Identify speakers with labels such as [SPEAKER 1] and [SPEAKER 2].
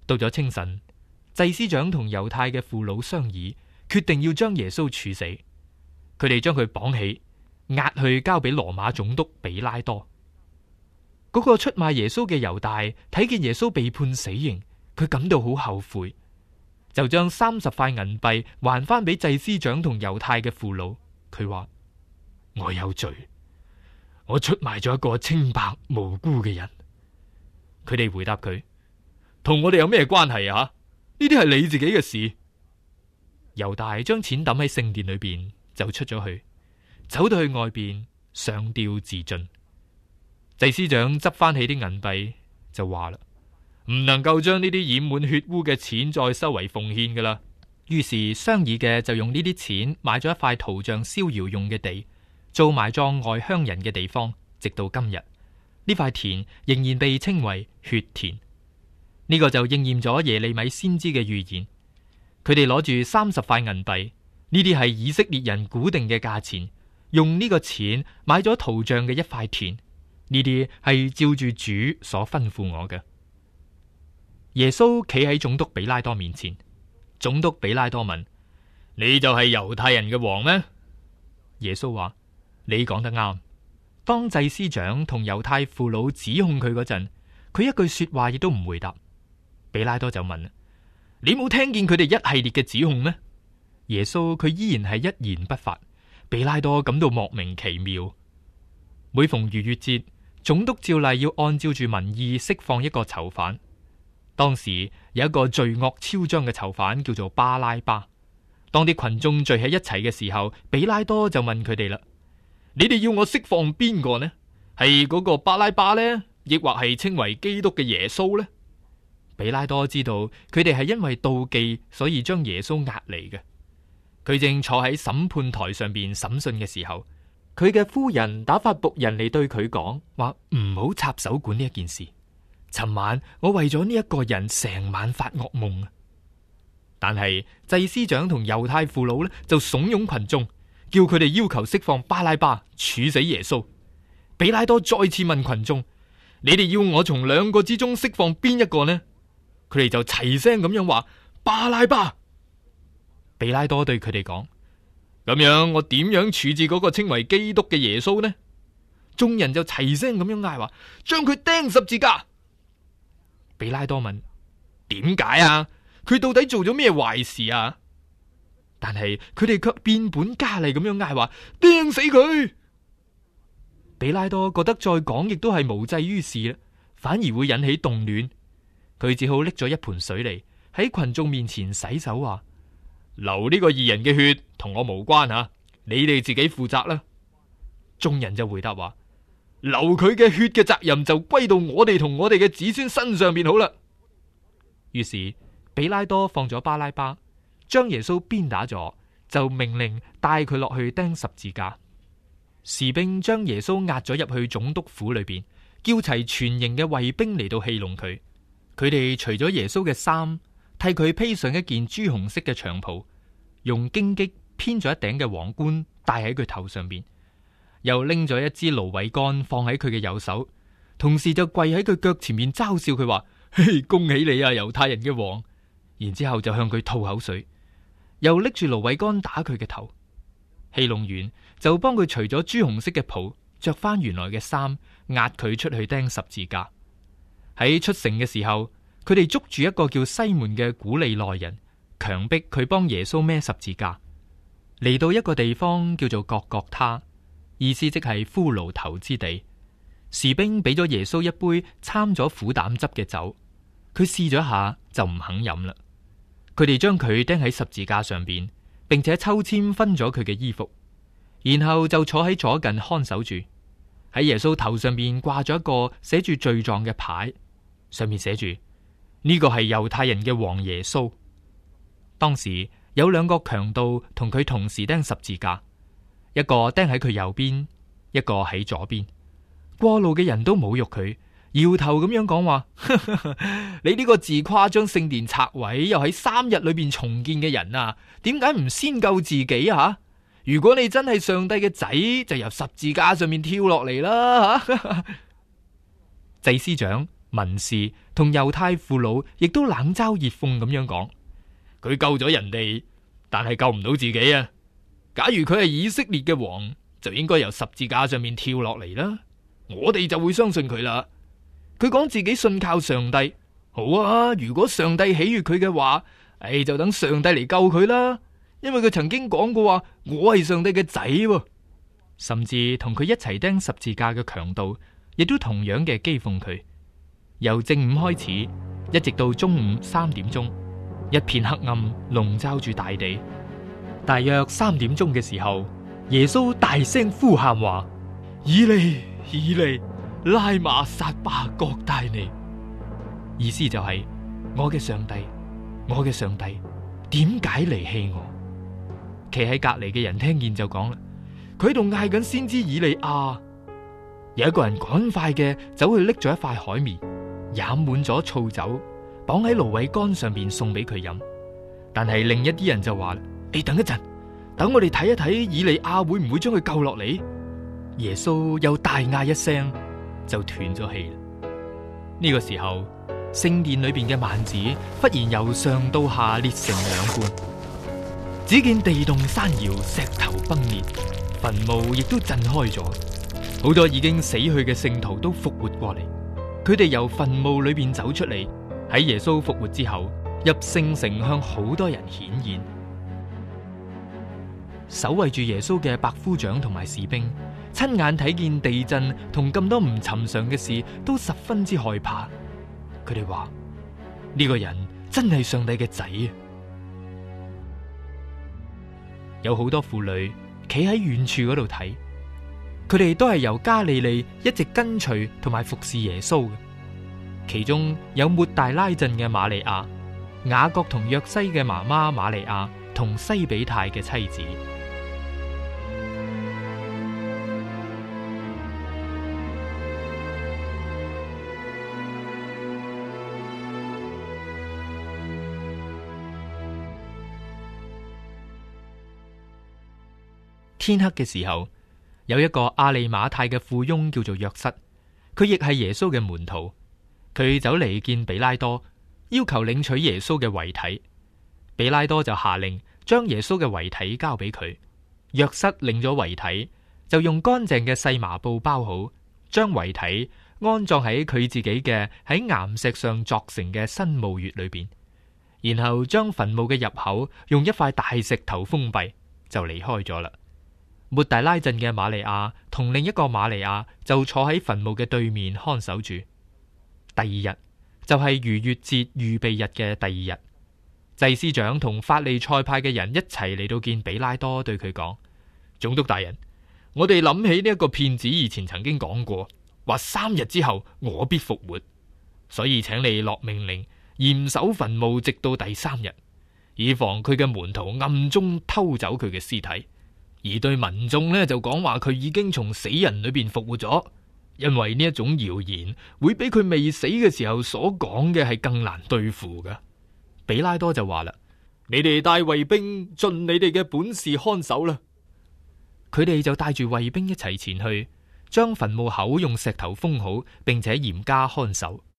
[SPEAKER 1] 到咗清晨，祭司長同猶太嘅父老商議，決定要將耶穌處死。佢哋將佢綁起，押去交俾羅馬總督比拉多。嗰個出賣耶穌嘅猶大睇見耶穌被判死刑，佢感到好後悔，就將30塊銀幣還翻俾祭司長同猶太嘅父老。佢話：我有罪，我出賣咗一個清白無辜嘅人。佢哋回答佢：同我哋有咩關係啊？呢啲係你自己嘅事。猶大將錢抌喺聖殿裏邊，就出咗去，走到去外邊上吊自盡。祭司長執翻起啲銀幣，就話啦：唔能夠將呢啲染滿血污嘅錢再收為奉獻噶啦。於是商議嘅就用呢啲錢買咗一塊陶匠燒窯用嘅地，做埋葬外鄉人嘅地方。直到今日，呢塊田仍然被稱為血田。呢個就應驗咗耶利米先知嘅預言。佢哋攞住30塊銀幣，呢啲係以色列人估定嘅價錢，用呢個錢買咗陶匠嘅一塊田。呢啲係照住主所吩咐我嘅。耶穌企喺總督比拉多面前，總督比拉多問：你就係猶太人嘅王咩？耶穌話：你講得啱。當祭司長同猶太父老指控佢嗰陣，佢一句說話亦都唔回答。比拉多就問：你冇聽見佢哋一系列嘅指控咩？耶穌佢依然係一言不發。比拉多感到莫名其妙。每逢逾越節，總督照例要按照住民意釋放一個囚犯。當時有一個罪惡超章嘅囚犯叫做巴拉巴。當啲群眾聚喺一齊嘅時候，比拉多就問佢哋啦：你哋要我釋放邊個呢？係嗰個巴拉巴呢？亦或係稱為基督嘅耶穌呢？比拉多知道佢哋係因為妒忌，所以將耶穌押嚟嘅。佢正坐喺審判台上邊審訊嘅時候，佢嘅夫人打發僕人嚟對佢講話：唔好插手管呢一件事。尋晚我為咗呢一個人成晚發噩夢啊！但係祭司長同猶太父老呢，就慫恿群眾，叫佢哋要求釋放巴拉巴，處死耶穌。比拉多再次問群眾：你哋要我從兩個之中釋放邊一個呢？佢哋就齊聲咁樣話：巴拉巴。比拉多對佢哋講：咁樣我點樣處置嗰個稱為基督嘅耶穌呢？眾人就齊聲咁樣嗌話：將佢釘十字架。比拉多問：點解啊？佢到底做咗咩壞事啊？但係佢哋卻變本加厲咁樣嗌話：釘死佢！比拉多覺得再講亦都係無濟於事啦，反而會引起動亂。佢只好拎咗一盆水嚟喺群眾面前洗手，話：流呢個義人嘅血同我無關啊，你哋自己負責啦。眾人就回答話：流佢嘅血嘅責任就歸到我哋同我哋嘅子孫身上邊好啦。於是比拉多放咗巴拉巴，將耶穌鞭打咗，就命令帶佢落去釘十字架。士兵將耶穌押咗入去總督府裏邊，叫齊全營嘅衛兵嚟到戲弄佢。佢哋除咗耶穌嘅衫，替佢披上一件朱紅色嘅長袍，用荊棘編咗一頂嘅皇冠戴喺佢頭上邊，又拎咗一支蘆葦杆放喺佢嘅右手，同時就跪喺佢腳前面嘲笑佢話：嘿，恭喜你啊，猶太人嘅王！然之後就向佢吐口水，又拎住蘆葦杆打佢嘅頭。戲弄完就幫佢除咗朱紅色嘅袍，着翻原來嘅衫，押佢出去釘十字架。喺出城嘅時候，佢哋捉住一個叫西門嘅古利奈人，強迫佢幫耶穌孭十字架。嚟到一個地方叫做各各他，意思即係骷髏頭之地。士兵俾咗耶穌一杯摻咗苦膽汁嘅酒，佢試咗一下就唔肯飲啦。佢哋將佢釘喺十字架上邊，並且抽籤分咗佢嘅衣服，然後就坐喺左近看守住。喺耶穌頭上邊掛咗一個寫住罪狀嘅牌，上面寫住：呢個係猶太人嘅王耶穌。當時有兩個強盜同佢同時釘十字架，一個釘喺佢右邊，一個喺左邊。過路嘅人都侮辱佢，搖頭咁樣講話：你呢個自誇將聖殿拆毀，又喺3日裏邊重建嘅人啊，點解唔先救自己啊？如果你真係上帝嘅仔，就由十字架上面跳落嚟啦！祭司長、 文士同猶太父老亦都冷嘲熱諷咁樣講：佢救咗人哋，但係救唔到自己啊！假如佢係以色列嘅王，就應該由十字架上面跳落嚟啦，我哋就會相信佢啦。佢講自己信靠上帝，好啊！如果上帝喜悅佢嘅話，就等上帝嚟救佢啦。因為佢曾經講過話，我係上帝嘅仔喎。甚至同佢一齊釘十字架嘅強盜，亦都同樣嘅譏諷佢。由正午開始，一直到中午3點鐘，一片黑暗籠罩住大地。大約3點鐘嘅時候，耶穌大聲呼喊話：以利，以利，拉馬撒巴各大尼。意思就係、我嘅上帝，我嘅上帝，點解離棄我？企喺隔籬嘅人聽見就講啦，佢喺度嗌緊先知以利亞。有一個人趕快嘅走去拎咗一塊海綿，飲滿咗醋酒，綁喺蘆葦杆上邊送俾佢飲。但係另一啲人就話：等一陣，等我哋睇一睇以利亞會唔會將佢救落嚟。耶穌又大嗌一聲，就斷咗氣。呢個時候，聖殿裏邊嘅幔子忽然由上到下裂成兩半，只見地動山搖，石頭崩裂，墳墓亦都震開咗。好多已經死去嘅聖徒都復活過嚟，佢哋由墳墓裏邊走出嚟，喺耶穌復活之後，入聖城向好多人顯現。守衛住耶穌嘅百夫長同埋士兵，親眼睇見地震同咁多唔尋常嘅事，都十分之害怕。佢哋話：呢個人真係上帝嘅仔啊！有好多婦女企喺遠處嗰度睇。佢哋都係由加利利一直跟隨同埋服侍耶穌嘅，其中有抹大拉鎮嘅瑪利亞、雅各同約西嘅媽媽瑪利亞同西比泰嘅妻子。天黑嘅時候，有一個亞利馬太嘅富翁叫做約瑟，佢亦係耶穌嘅門徒。佢走嚟見比拉多，要求領取耶穌嘅遺體。比拉多就下令將耶穌嘅遺體交俾佢。約瑟領咗遺體，就用乾淨嘅細麻布包好，將遺體安葬喺佢自己嘅喺岩石上鑿成嘅新墓穴裏邊，然後將墳墓嘅入口用一塊大石頭封閉，就離開咗啦。抹大拉鎮嘅瑪利亞同另一個瑪利亞就坐喺墳墓嘅對面看守住。第二日就係逾越節預備日嘅第二日，祭司長同法利賽派嘅人一齊嚟到見比拉多，對佢講：總督大人，我哋諗起呢一個騙子以前曾經講過，話3日之後我必復活，所以請你落命令嚴守墳墓直到第3日，以防佢嘅門徒暗中偷走佢嘅屍體。而對民眾呢，就講話佢已經從死人裏邊復活咗，因為呢一種謠言會比佢未死嘅時候所講嘅係更難對付噶。比拉多就話啦：你哋帶衛兵盡你哋嘅本事看守啦。佢哋就帶住衛兵一齊前去，將墳墓口用石頭封好，並且嚴加看守。